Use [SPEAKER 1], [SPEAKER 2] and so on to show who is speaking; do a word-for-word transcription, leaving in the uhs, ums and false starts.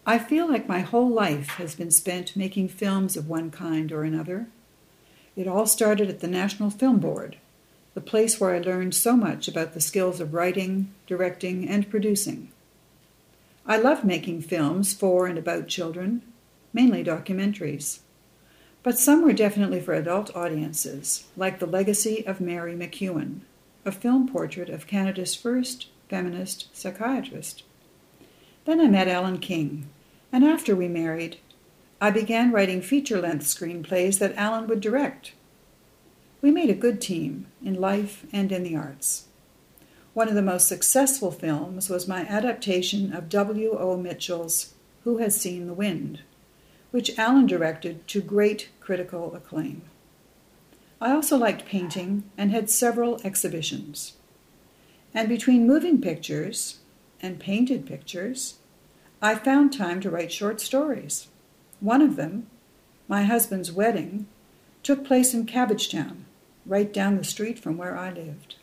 [SPEAKER 1] I feel like my whole life has been spent making films of one kind or another. It all started at the National Film Board, the place where I learned so much about the skills of writing, directing, and producing. I loved making films for and about children, mainly documentaries. But some were definitely for adult audiences, like The Legacy of Mary McEwen, a film portrait of Canada's first feminist psychiatrist. Then I met Alan King, and after we married, I began writing feature-length screenplays that Alan would direct. We made a good team, in life and in the arts. One of the most successful films was my adaptation of W O Mitchell's Who Has Seen the Wind, which Alan directed to great critical acclaim. I also liked painting and had several exhibitions. And between moving pictures and painted pictures, I found time to write short stories. One of them, My Husband's Wedding, took place in Cabbagetown, right down the street from where I lived.